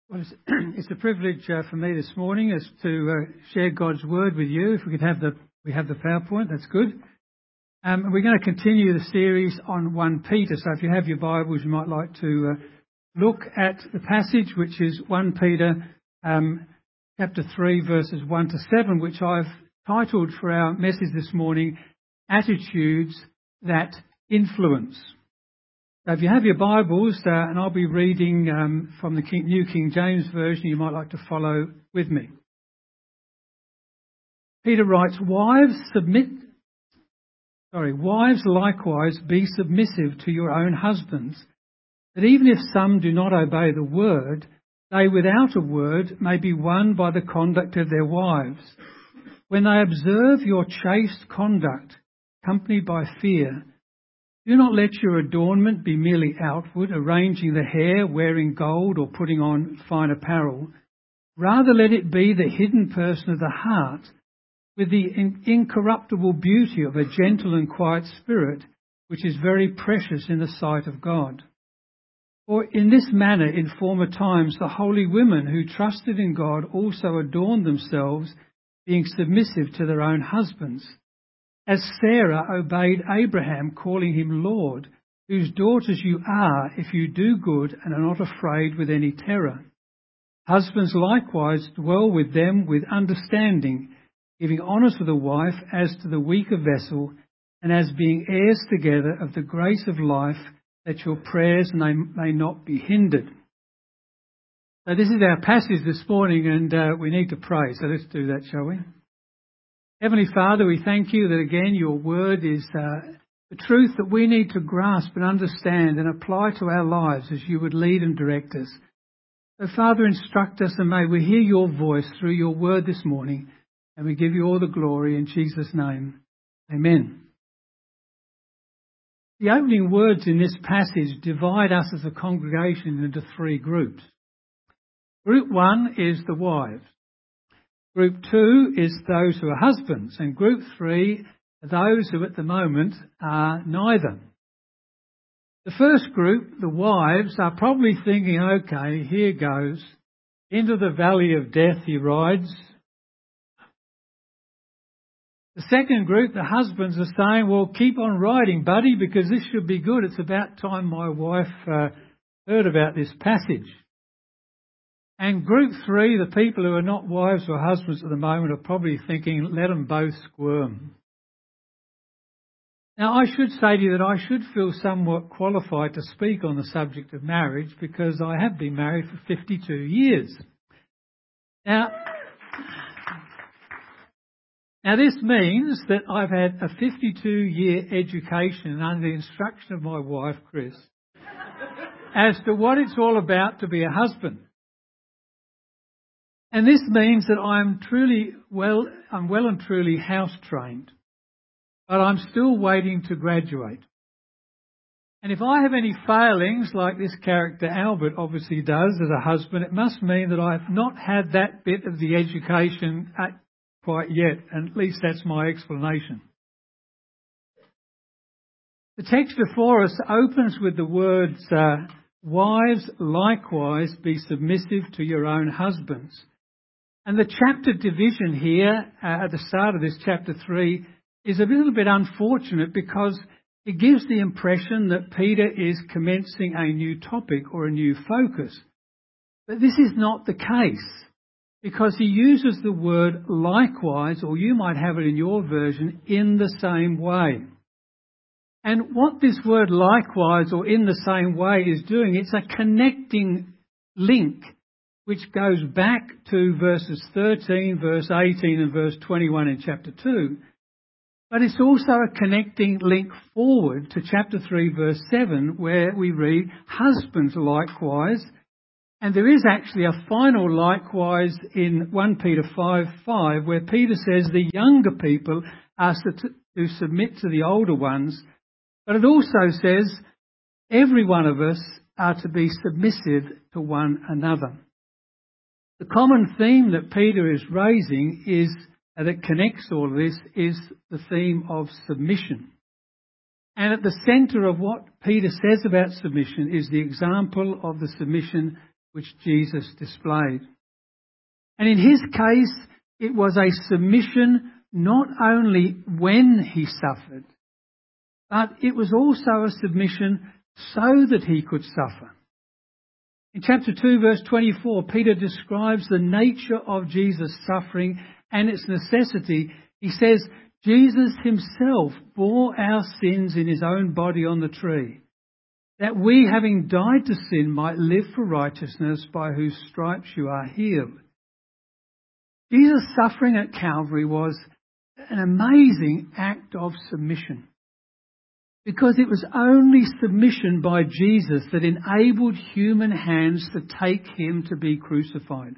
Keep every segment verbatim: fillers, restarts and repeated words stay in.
Well, it's, it's a privilege uh, for me this morning is to uh, share God's word with you. If we could have the we have the PowerPoint, that's good. Um, and we're going to continue the series on First Peter. So if you have your Bibles, you might like to uh, look at the passage, which is First Peter um, chapter three, verses one to seven, which I've titled for our message this morning, Attitudes That Influence. So if you have your Bibles, uh, and I'll be reading um, from the King, New King James Version, you might like to follow with me. Peter writes, "Wives, submit. Sorry, wives likewise be submissive to your own husbands, that even if some do not obey the word, they without a word may be won by the conduct of their wives, when they observe your chaste conduct, accompanied by fear. Do not let your adornment be merely outward, arranging the hair, wearing gold, or putting on fine apparel. Rather let it be the hidden person of the heart, with the incorruptible beauty of a gentle and quiet spirit, which is very precious in the sight of God. For in this manner in former times the holy women who trusted in God also adorned themselves, being submissive to their own husbands. As Sarah obeyed Abraham, calling him Lord, whose daughters you are if you do good and are not afraid with any terror. Husbands likewise dwell with them with understanding, giving honour to the wife as to the weaker vessel, and as being heirs together of the grace of life, that your prayers may, may not be hindered." So this is our passage this morning, and uh, we need to pray. So let's do that, shall we? Heavenly Father, we thank you that again your word is uh, the truth that we need to grasp and understand and apply to our lives as you would lead and direct us. So Father, instruct us, and may we hear your voice through your word this morning, and we give you all the glory in Jesus' name. Amen. The opening words in this passage divide us as a congregation into three groups. Group one is the wives. Group two is those who are husbands, and group three are those who at the moment are neither. The first group, the wives, are probably thinking, okay, here goes. Into the valley of death he rides. The second group, the husbands, are saying, well, keep on riding, buddy, because this should be good. It's about time my wife uh, heard about this passage. And group three, the people who are not wives or husbands at the moment, are probably thinking, let them both squirm. Now, I should say to you that I should feel somewhat qualified to speak on the subject of marriage, because I have been married for fifty-two years. Now, now this means that I've had a fifty-two-year education under the instruction of my wife, Chris, as to what it's all about to be a husband. And this means that I'm truly well, I'm well and truly house trained, but I'm still waiting to graduate. And if I have any failings, like this character Albert obviously does as a husband, it must mean that I've not had that bit of the education quite yet, and at least that's my explanation. The text before us opens with the words, uh, "Wives, likewise be submissive to your own husbands." And the chapter division here uh, at the start of this chapter three is a little bit unfortunate, because it gives the impression that Peter is commencing a new topic or a new focus. But this is not the case, because he uses the word likewise, or you might have it in your version, in the same way. And what this word likewise or in the same way is doing, it's a connecting link which goes back to verses thirteen, verse eighteen and verse twenty-one in chapter two. But it's also a connecting link forward to chapter three, verse seven, where we read, "Husbands likewise." And there is actually a final likewise in First Peter five five, where Peter says the younger people are to submit to the older ones. But it also says every one of us are to be submissive to one another. The common theme that Peter is raising is, and that connects all of this, is the theme of submission. And at the centre of what Peter says about submission is the example of the submission which Jesus displayed. And in his case, it was a submission not only when he suffered, but it was also a submission so that he could suffer. In chapter two, verse twenty-four, Peter describes the nature of Jesus' suffering and its necessity. He says, Jesus himself bore our sins in his own body on the tree, that we, having died to sin, might live for righteousness, by whose stripes you are healed. Jesus' suffering at Calvary was an amazing act of submission, because it was only submission by Jesus that enabled human hands to take him to be crucified.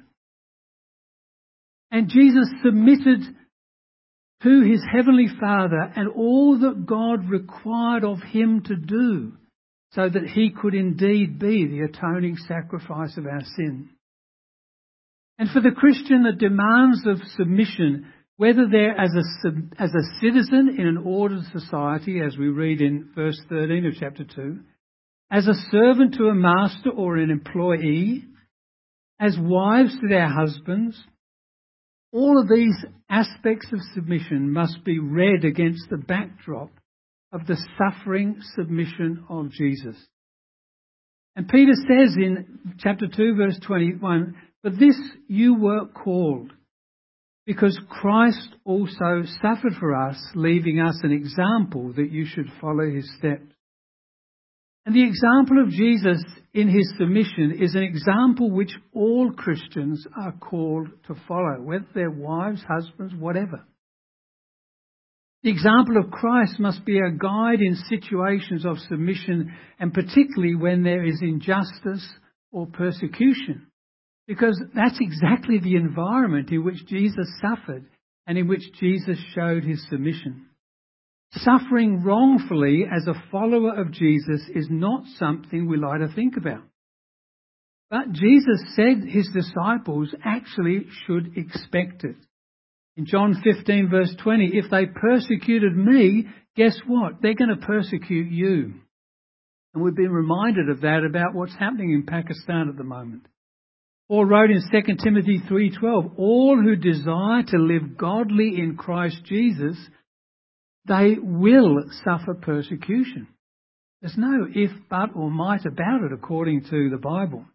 And Jesus submitted to his heavenly Father and all that God required of him to do, so that he could indeed be the atoning sacrifice of our sin. And for the Christian, the demands of submission, whether they're as a, as a citizen in an ordered society, as we read in verse thirteen of chapter two, as a servant to a master or an employee, as wives to their husbands, all of these aspects of submission must be read against the backdrop of the suffering submission of Jesus. And Peter says in chapter two, verse twenty-one, "For this you were called, because Christ also suffered for us, leaving us an example that you should follow his steps." And the example of Jesus in his submission is an example which all Christians are called to follow, whether they're wives, husbands, whatever. The example of Christ must be a guide in situations of submission, and particularly when there is injustice or persecution, because that's exactly the environment in which Jesus suffered and in which Jesus showed his submission. Suffering wrongfully as a follower of Jesus is not something we like to think about. But Jesus said his disciples actually should expect it. In John fifteen, verse twenty, if they persecuted me, guess what? They're going to persecute you. And we've been reminded of that about what's happening in Pakistan at the moment. Paul wrote in Second Timothy three twelve, all who desire to live godly in Christ Jesus, they will suffer persecution. There's no if, but or might about it according to the Bible.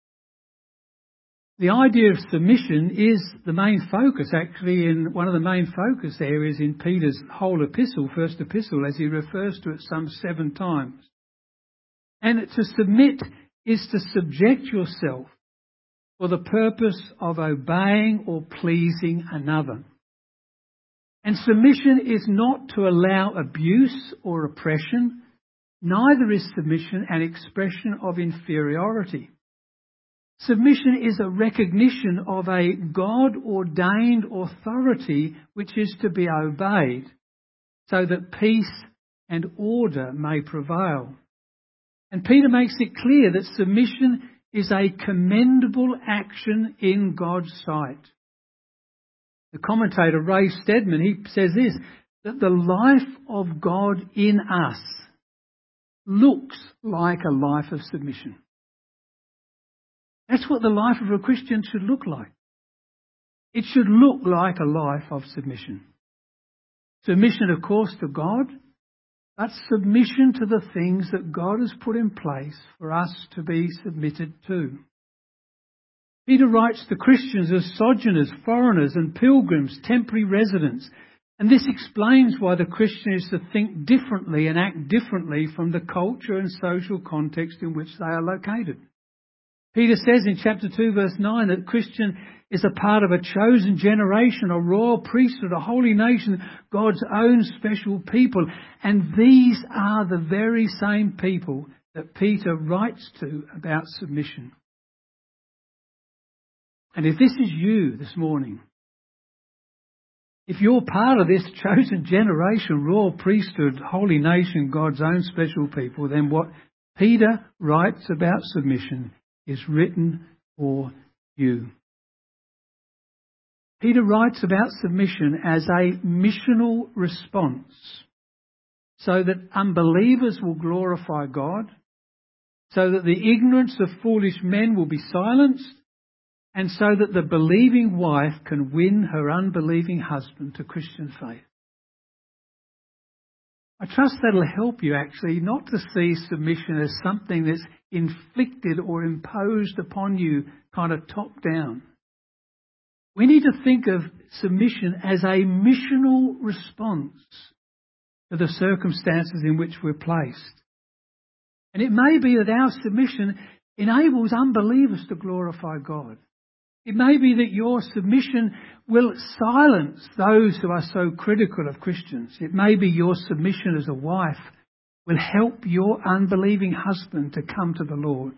The idea of submission is the main focus, actually, in one of the main focus areas in Peter's whole epistle, first epistle, as he refers to it some seven times. And to submit is to subject yourself for the purpose of obeying or pleasing another. And submission is not to allow abuse or oppression. Neither is submission an expression of inferiority. Submission is a recognition of a God-ordained authority which is to be obeyed, so that peace and order may prevail. And Peter makes it clear that submission is a commendable action in God's sight. The commentator Ray Stedman, he says this, that the life of God in us looks like a life of submission. That's what the life of a Christian should look like. It should look like a life of submission. Submission, of course, to God, but submission to the things that God has put in place for us to be submitted to. Peter writes to Christians as sojourners, foreigners and pilgrims, temporary residents. And this explains why the Christian is to think differently and act differently from the culture and social context in which they are located. Peter says in chapter two, verse nine, that Christian is a part of a chosen generation, a royal priesthood, a holy nation, God's own special people. And these are the very same people that Peter writes to about submission. And if this is you this morning, if you're part of this chosen generation, royal priesthood, holy nation, God's own special people, then what Peter writes about submission is written for you. Peter writes about submission as a missional response, so that unbelievers will glorify God, so that the ignorance of foolish men will be silenced, and so that the believing wife can win her unbelieving husband to Christian faith. I trust that'll help you actually not to see submission as something that's inflicted or imposed upon you kind of top down. We need to think of submission as a missional response to the circumstances in which we're placed. And it may be that our submission enables unbelievers to glorify God. It may be that your submission will silence those who are so critical of Christians. It may be your submission as a wife will help your unbelieving husband to come to the Lord.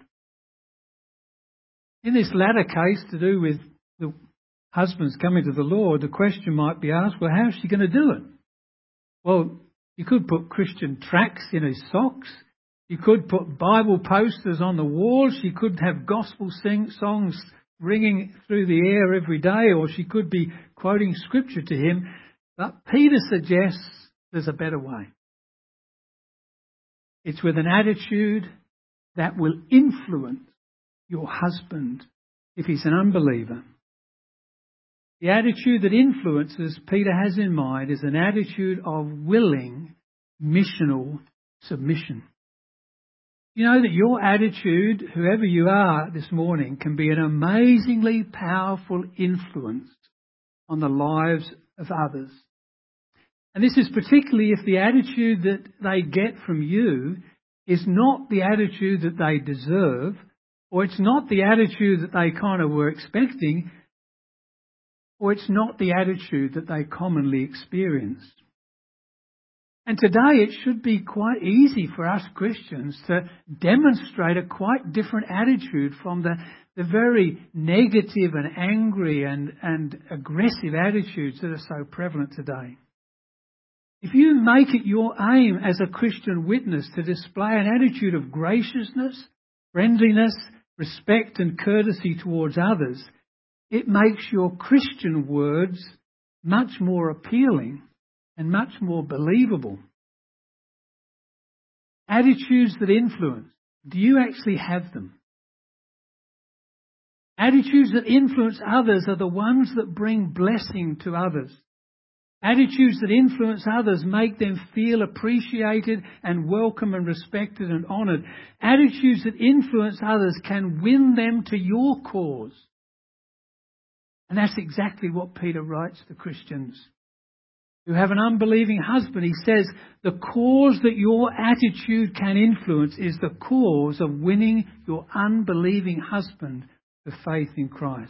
In this latter case, to do with the husbands coming to the Lord, the question might be asked, well, how is she going to do it? Well, you could put Christian tracts in his socks. You could put Bible posters on the walls. She could have gospel sing songs ringing through the air every day, or she could be quoting scripture to him. But Peter suggests there's a better way. It's with an attitude that will influence your husband if he's an unbeliever. The attitude that influences Peter has in mind is an attitude of willing missional submission. You know that your attitude, whoever you are this morning, can be an amazingly powerful influence on the lives of others. And this is particularly if the attitude that they get from you is not the attitude that they deserve, or it's not the attitude that they kind of were expecting, or it's not the attitude that they commonly experience. And today it should be quite easy for us Christians to demonstrate a quite different attitude from the, the very negative and angry and, and aggressive attitudes that are so prevalent today. If you make it your aim as a Christian witness to display an attitude of graciousness, friendliness, respect and courtesy towards others, it makes your Christian words much more appealing and much more believable. Attitudes that influence. Do you actually have them? Attitudes that influence others are the ones that bring blessing to others. Attitudes that influence others make them feel appreciated and welcome and respected and honoured. Attitudes that influence others can win them to your cause. And that's exactly what Peter writes to Christians who have an unbelieving husband. He says the cause that your attitude can influence is the cause of winning your unbelieving husband to faith in Christ.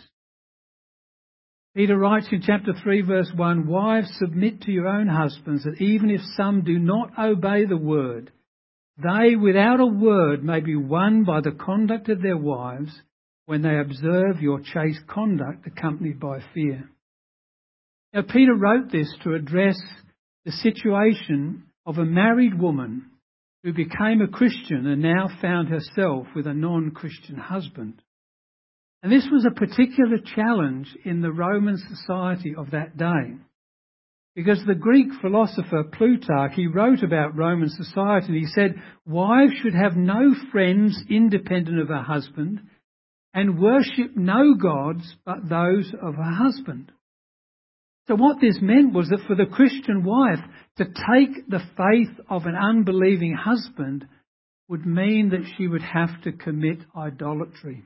Peter writes in chapter three verse one, "Wives, submit to your own husbands, that even if some do not obey the word, they without a word may be won by the conduct of their wives when they observe your chaste conduct accompanied by fear." Now, Peter wrote this to address the situation of a married woman who became a Christian and now found herself with a non-Christian husband. And this was a particular challenge in the Roman society of that day. Because the Greek philosopher Plutarch, he wrote about Roman society and he said, "Wives should have no friends independent of her husband and worship no gods but those of her husband." So what this meant was that for the Christian wife to take the faith of an unbelieving husband would mean that she would have to commit idolatry.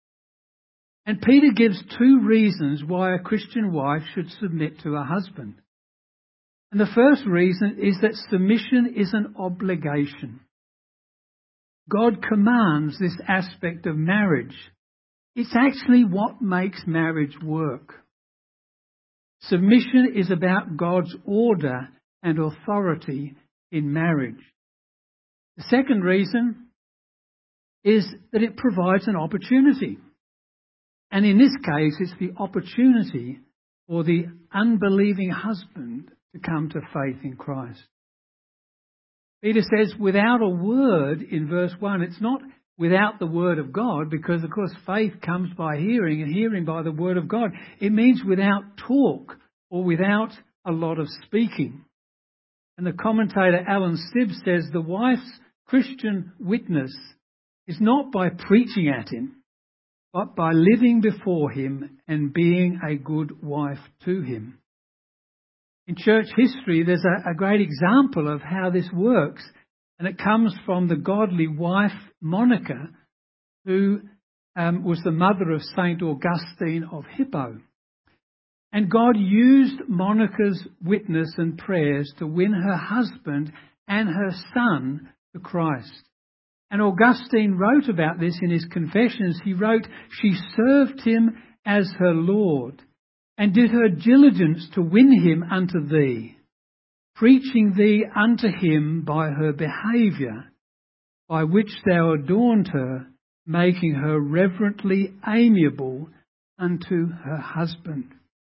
And Peter gives two reasons why a Christian wife should submit to her husband. And the first reason is that submission is an obligation. God commands this aspect of marriage. It's actually what makes marriage work. Submission is about God's order and authority in marriage. The second reason is that it provides an opportunity. And in this case, it's the opportunity for the unbelieving husband to come to faith in Christ. Peter says, without a word in verse one, it's not without the word of God, because of course faith comes by hearing and hearing by the word of God. It means without talk or without a lot of speaking. And the commentator Alan Stibb says the wife's Christian witness is not by preaching at him, but by living before him and being a good wife to him. In church history, there's a, a great example of how this works, and it comes from the godly wife Monica, who um, was the mother of Saint Augustine of Hippo. And God used Monica's witness and prayers to win her husband and her son to Christ. And Augustine wrote about this in his Confessions. He wrote, "She served him as her Lord, and did her diligence to win him unto thee, preaching thee unto him by her behaviour, by which thou adorned her, making her reverently amiable unto her husband."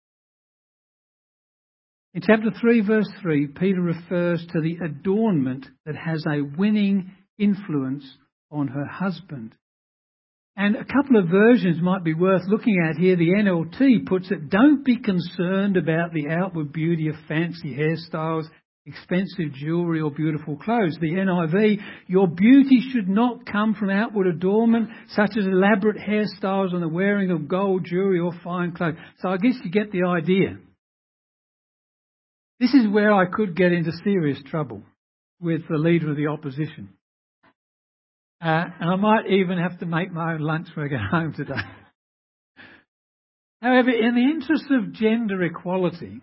In chapter three, verse three, Peter refers to the adornment that has a winning influence on her husband. And a couple of versions might be worth looking at here. The N L T puts it, "Don't be concerned about the outward beauty of fancy hairstyles, expensive jewellery or beautiful clothes." The N I V, "Your beauty should not come from outward adornment, such as elaborate hairstyles and the wearing of gold jewellery or fine clothes." So I guess you get the idea. This is where I could get into serious trouble with the Leader of the Opposition. Uh, and I might even have to make my own lunch when I get home today. However, in the interest of gender equality,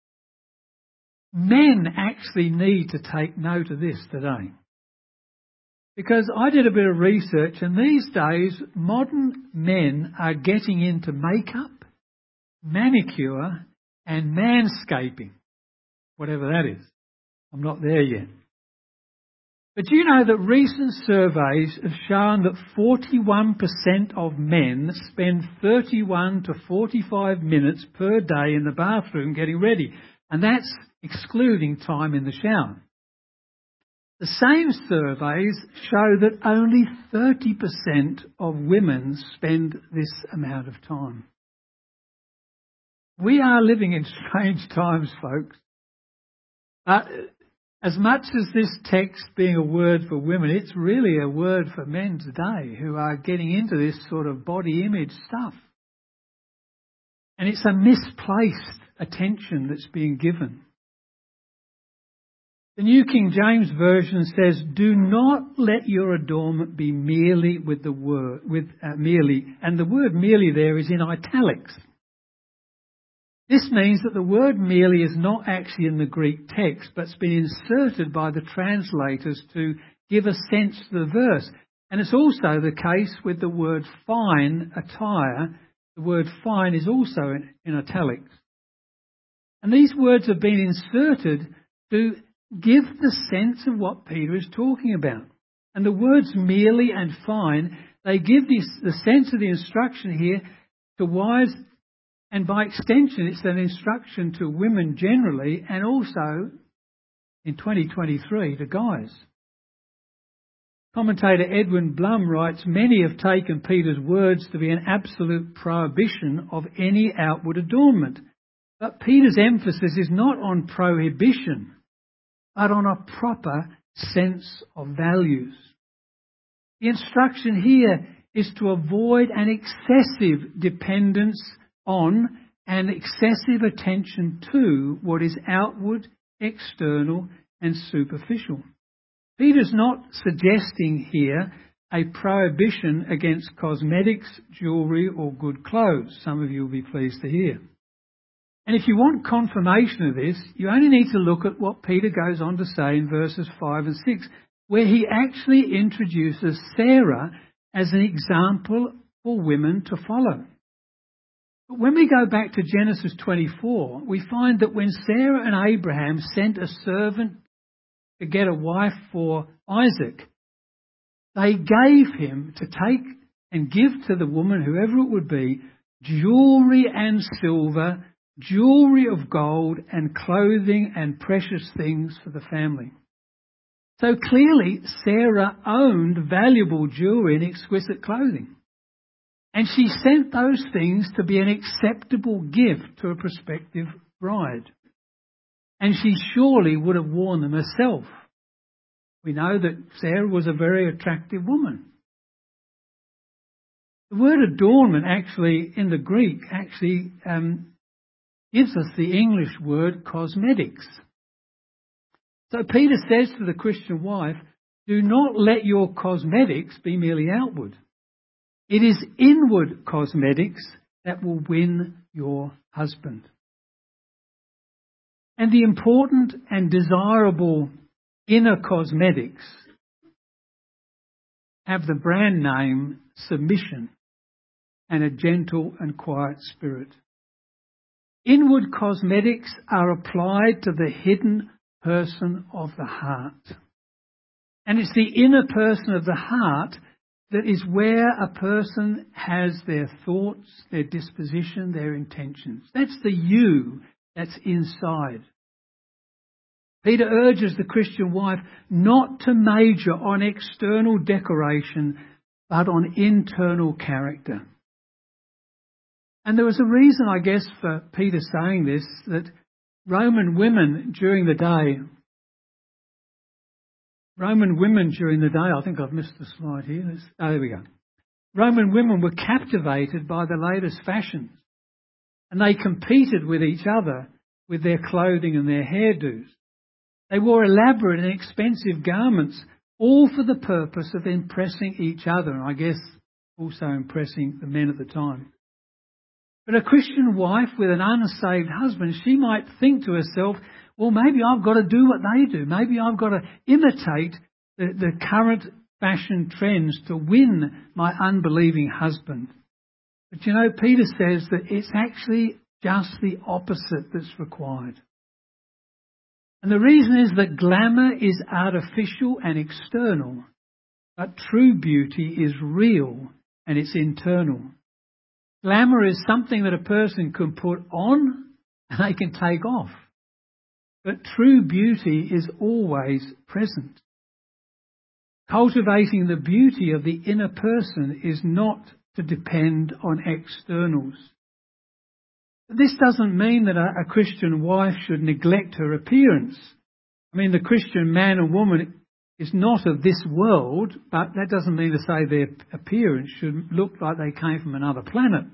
men actually need to take note of this today. Because I did a bit of research, and these days modern men are getting into makeup, manicure and manscaping, whatever that is. I'm not there yet. But do you know that recent surveys have shown that forty-one percent of men spend thirty-one to forty-five minutes per day in the bathroom getting ready, and that's excluding time in the shower. The same surveys show that only thirty percent of women spend this amount of time. We are living in strange times, folks. Uh, As much as this text being a word for women, it's really a word for men today who are getting into this sort of body image stuff. And it's a misplaced attention that's being given. The New King James Version says, "Do not let your adornment be merely with the word, with uh, merely," and the word "merely" there is in italics. This means that the word "merely" is not actually in the Greek text, but it's been inserted by the translators to give a sense to the verse. And it's also the case with the word "fine attire." The word "fine" is also in, in italics. And these words have been inserted to give the sense of what Peter is talking about. And the words "merely" and "fine," they give this, the sense of the instruction here to wives. And by extension, it's an instruction to women generally, and also in twenty twenty-three to guys. Commentator Edwin Blum writes, "Many have taken Peter's words to be an absolute prohibition of any outward adornment. But Peter's emphasis is not on prohibition, but on a proper sense of values. The instruction here is to avoid an excessive dependence on and excessive attention to what is outward, external and superficial." Peter's not suggesting here a prohibition against cosmetics, jewellery or good clothes. Some of you will be pleased to hear. And if you want confirmation of this, you only need to look at what Peter goes on to say in verses five and six, where he actually introduces Sarah as an example for women to follow. But when we go back to Genesis twenty-four, we find that when Sarah and Abraham sent a servant to get a wife for Isaac, they gave him to take and give to the woman, whoever it would be, jewellery and silver, jewellery of gold and clothing and precious things for the family. So clearly Sarah owned valuable jewellery and exquisite clothing. And she sent those things to be an acceptable gift to a prospective bride. And she surely would have worn them herself. We know that Sarah was a very attractive woman. The word adornment actually, in the Greek, actually um, gives us the English word cosmetics. So Peter says to the Christian wife, do not let your cosmetics be merely outward. It is inward cosmetics that will win your husband. And the important and desirable inner cosmetics have the brand name submission and a gentle and quiet spirit. Inward cosmetics are applied to the hidden person of the heart. And it's the inner person of the heart that is where a person has their thoughts, their disposition, their intentions. That's the you that's inside. Peter urges the Christian wife not to major on external decoration, but on internal character. And there was a reason, I guess, for Peter saying this, that Roman women during the day, Roman women during the day, I think I've missed the slide here. Let's, oh, there we go. Roman women were captivated by the latest fashions, and they competed with each other with their clothing and their hairdos. They wore elaborate and expensive garments, all for the purpose of impressing each other, and I guess also impressing the men at the time. But a Christian wife with an unsaved husband, she might think to herself, well, maybe I've got to do what they do. Maybe I've got to imitate the, the current fashion trends to win my unbelieving husband. But you know, Peter says that it's actually just the opposite that's required. And the reason is that glamour is artificial and external, but true beauty is real and it's internal. Glamour is something that a person can put on and they can take off. But true beauty is always present. Cultivating the beauty of the inner person is not to depend on externals. This doesn't mean that a, a Christian wife should neglect her appearance. I mean, the Christian man and woman is not of this world, but that doesn't mean to say their appearance should look like they came from another planet.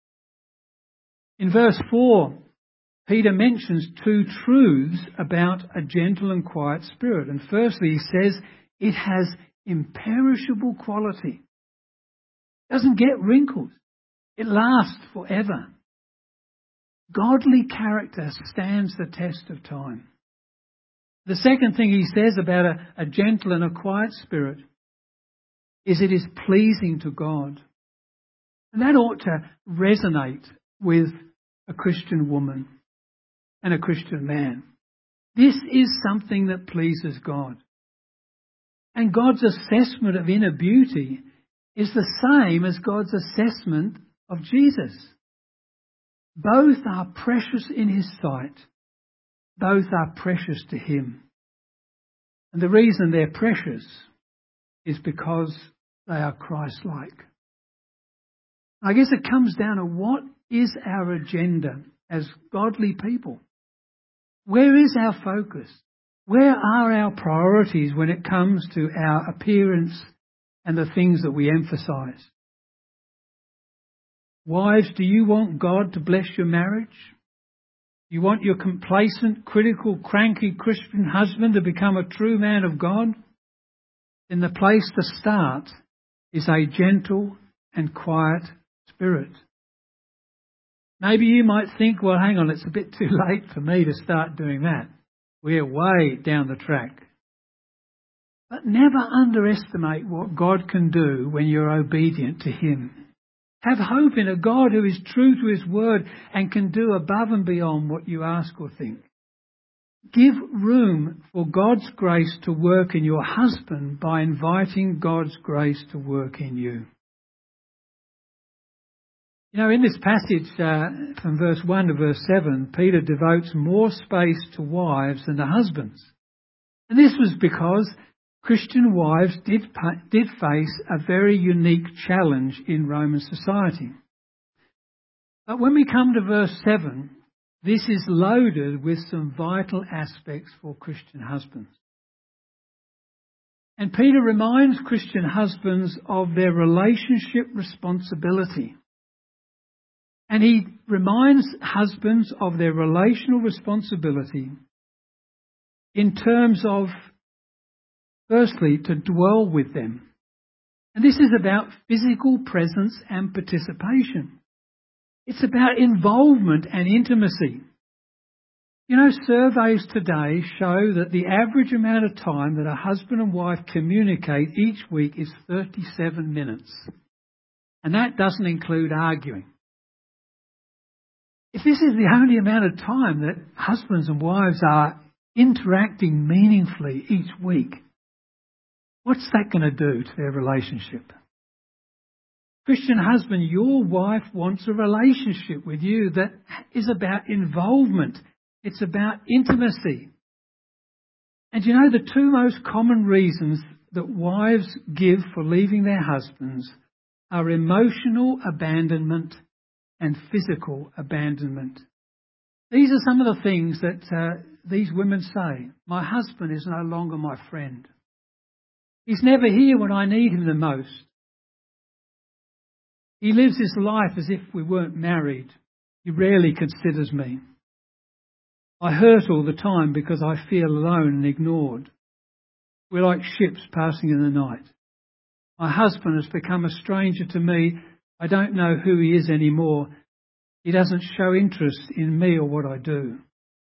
In verse four, Peter mentions two truths about a gentle and quiet spirit. And firstly, he says it has imperishable quality. It doesn't get wrinkles. It lasts forever. Godly character stands the test of time. The second thing he says about a, a gentle and a quiet spirit is it is pleasing to God. And that ought to resonate with a Christian woman and a Christian man. This is something that pleases God. And God's assessment of inner beauty is the same as God's assessment of Jesus. Both are precious in his sight. Both are precious to him. And the reason they're precious is because they are Christ-like. I guess it comes down to what is our agenda as godly people? Where is our focus? Where are our priorities when it comes to our appearance and the things that we emphasize? Wives, do you want God to bless your marriage? You want your complacent, critical, cranky Christian husband to become a true man of God? Then the place to start is a gentle and quiet spirit. Maybe you might think, well, hang on, it's a bit too late for me to start doing that. We're way down the track. But never underestimate what God can do when you're obedient to him. Have hope in a God who is true to his word and can do above and beyond what you ask or think. Give room for God's grace to work in your husband by inviting God's grace to work in you. You know, in this passage uh, from verse one to verse seven, Peter devotes more space to wives than to husbands. And this was because Christian wives did, did face a very unique challenge in Roman society. But when we come to verse seven, this is loaded with some vital aspects for Christian husbands. And Peter reminds Christian husbands of their relationship responsibility. And he reminds husbands of their relational responsibility in terms of, firstly, to dwell with them. And this is about physical presence and participation. It's about involvement and intimacy. You know, surveys today show that the average amount of time that a husband and wife communicate each week is thirty-seven minutes. And that doesn't include arguing. If this is the only amount of time that husbands and wives are interacting meaningfully each week, what's that going to do to their relationship? Christian husband, your wife wants a relationship with you that is about involvement. It's about intimacy. And you know, the two most common reasons that wives give for leaving their husbands are emotional abandonment and physical abandonment. These are some of the things that uh, these women say. My husband is no longer my friend. He's never here when I need him the most. He lives his life as if we weren't married. He rarely considers me. I hurt all the time because I feel alone and ignored. We're like ships passing in the night. My husband has become a stranger to me. I don't know who he is anymore. He doesn't show interest in me or what I do.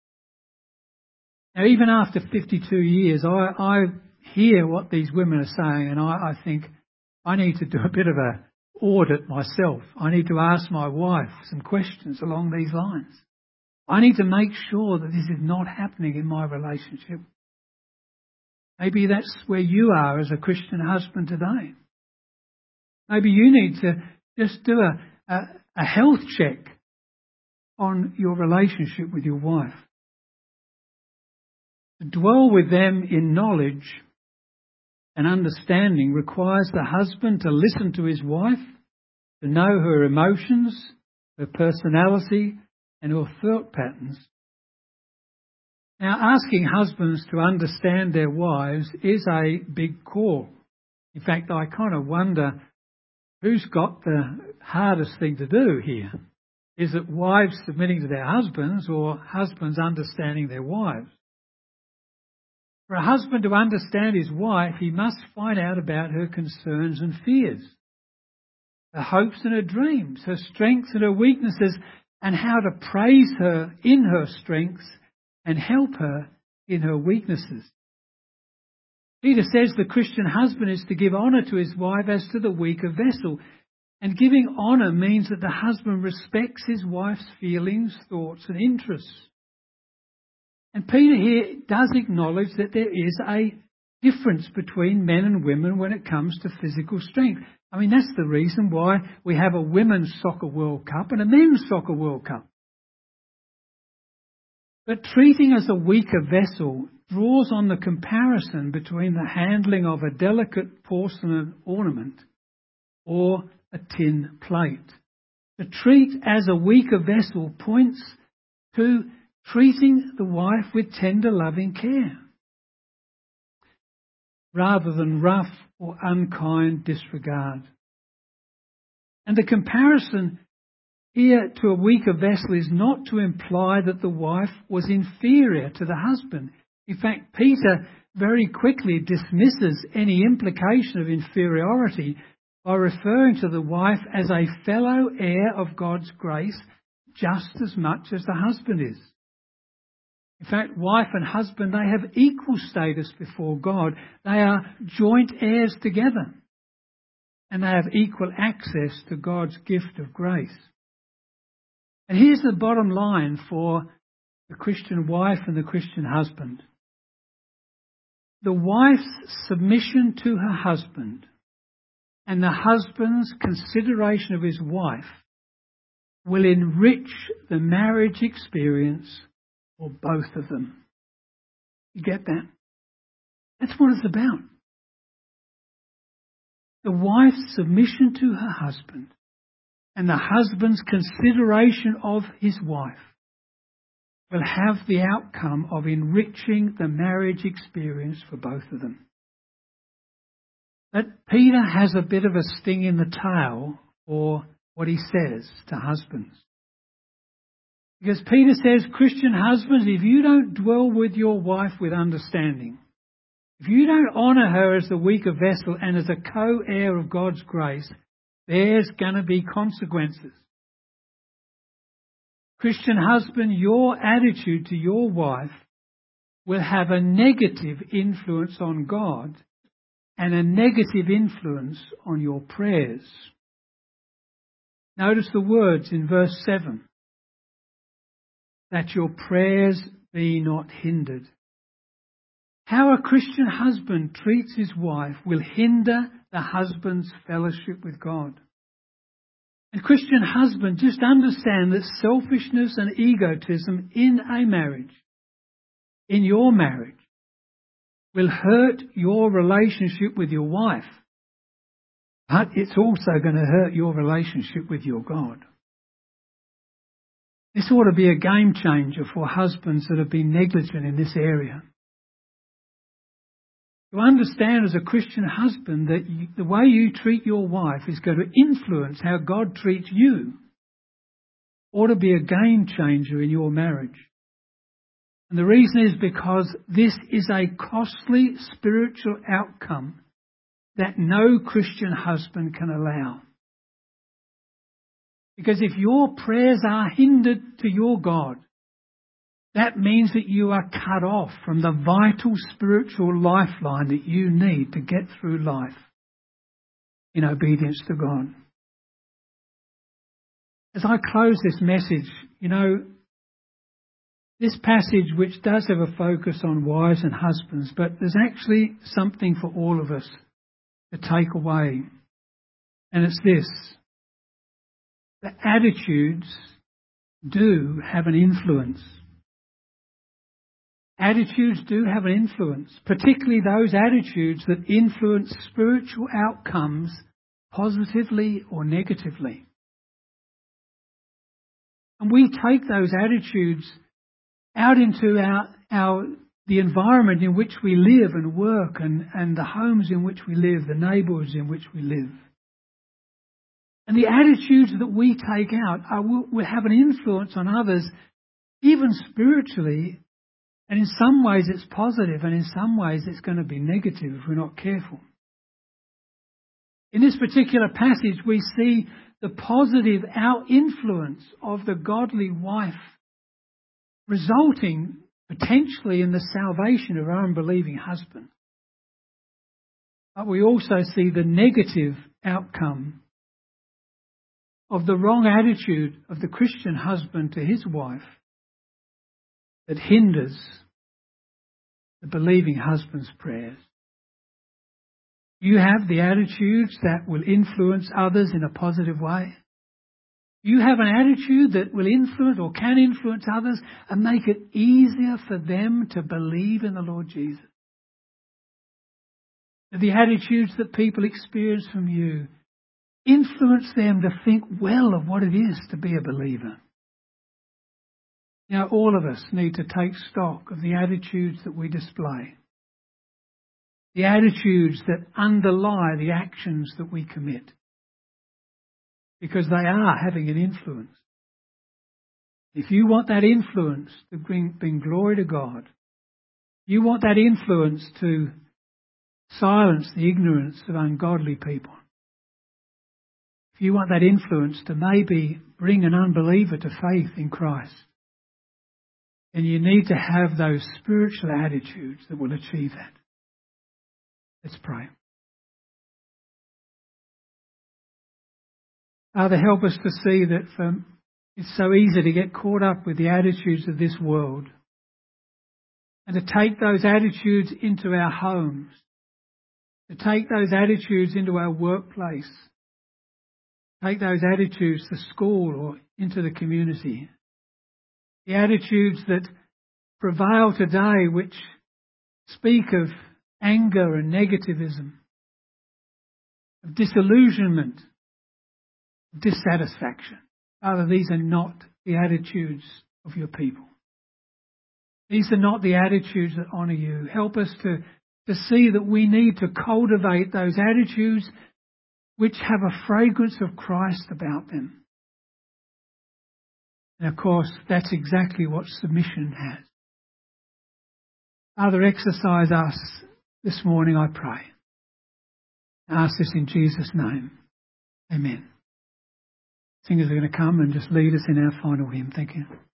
Now, even after fifty-two years, I, I hear what these women are saying, and I, I think I need to do a bit of a audit myself. I need to ask my wife some questions along these lines. I need to make sure that this is not happening in my relationship. Maybe that's where you are as a Christian husband today. Maybe you need to just do a, a, a health check on your relationship with your wife. To dwell with them in knowledge and understanding requires the husband to listen to his wife, to know her emotions, her personality, and her thought patterns. Now, asking husbands to understand their wives is a big call. In fact, I kind of wonder who's got the hardest thing to do here. Is it wives submitting to their husbands or husbands understanding their wives? For a husband to understand his wife, he must find out about her concerns and fears, her hopes and her dreams, her strengths and her weaknesses, and how to praise her in her strengths and help her in her weaknesses. Peter says the Christian husband is to give honour to his wife as to the weaker vessel. And giving honour means that the husband respects his wife's feelings, thoughts and interests. And Peter here does acknowledge that there is a difference between men and women when it comes to physical strength. I mean, that's the reason why we have a women's soccer World Cup and a men's soccer World Cup. But treating as a weaker vessel draws on the comparison between the handling of a delicate porcelain ornament or a tin plate. To treat as a weaker vessel points to treating the wife with tender, loving care, rather than rough or unkind disregard. And the comparison here to a weaker vessel is not to imply that the wife was inferior to the husband. In fact, Peter very quickly dismisses any implication of inferiority by referring to the wife as a fellow heir of God's grace just as much as the husband is. In fact, wife and husband, they have equal status before God. They are joint heirs together. And they have equal access to God's gift of grace. And here's the bottom line for the Christian wife and the Christian husband. The wife's submission to her husband and the husband's consideration of his wife will enrich the marriage experience for both of them. You get that? That's what it's about. The wife's submission to her husband and the husband's consideration of his wife will have the outcome of enriching the marriage experience for both of them. But Peter has a bit of a sting in the tail for what he says to husbands. Because Peter says, Christian husbands, if you don't dwell with your wife with understanding, if you don't honour her as the weaker vessel and as a co-heir of God's grace, there's going to be consequences. Christian husband, your attitude to your wife will have a negative influence on God and a negative influence on your prayers. Notice the words in verse seven. That your prayers be not hindered. How a Christian husband treats his wife will hinder the husband's fellowship with God. And Christian husband, just understand that selfishness and egotism in a marriage, in your marriage, will hurt your relationship with your wife. But it's also going to hurt your relationship with your God. This ought to be a game changer for husbands that have been negligent in this area. To understand as a Christian husband that you, the way you treat your wife is going to influence how God treats you, ought to be a game changer in your marriage. And the reason is because this is a costly spiritual outcome that no Christian husband can allow. Because if your prayers are hindered to your God, that means that you are cut off from the vital spiritual lifeline that you need to get through life in obedience to God. As I close this message, you know, this passage which does have a focus on wives and husbands, but there's actually something for all of us to take away. And it's this. The attitudes do have an influence. Attitudes do have an influence, particularly those attitudes that influence spiritual outcomes positively or negatively. And we take those attitudes out into our, our the environment in which we live and work and, and the homes in which we live, the neighbourhoods in which we live. And the attitudes that we take out are, will, will have an influence on others, even spiritually. And in some ways it's positive, and in some ways it's going to be negative if we're not careful. In this particular passage, we see the positive out influence of the godly wife, resulting potentially in the salvation of our unbelieving husband. But we also see the negative outcome of the wrong attitude of the Christian husband to his wife that hinders the believing husband's prayers. You have the attitudes that will influence others in a positive way. You have an attitude that will influence or can influence others and make it easier for them to believe in the Lord Jesus. The attitudes that people experience from you influence them to think well of what it is to be a believer. Now, all of us need to take stock of the attitudes that we display, the attitudes that underlie the actions that we commit, because they are having an influence. If you want that influence to bring, bring glory to God, you want that influence to silence the ignorance of ungodly people, if you want that influence to maybe bring an unbeliever to faith in Christ, then you need to have those spiritual attitudes that will achieve that. Let's pray. Father, help us to see that for, it's so easy to get caught up with the attitudes of this world and to take those attitudes into our homes, to take those attitudes into our workplace, take those attitudes to school or into the community. The attitudes that prevail today, which speak of anger and negativism, of disillusionment, of dissatisfaction. Father, these are not the attitudes of your people. These are not the attitudes that honour you. Help us to to see that we need to cultivate those attitudes which have a fragrance of Christ about them. And of course, that's exactly what submission has. Father, exercise us this morning, I pray. I ask this in Jesus' name. Amen. Singers are going to come and just lead us in our final hymn. Thank you.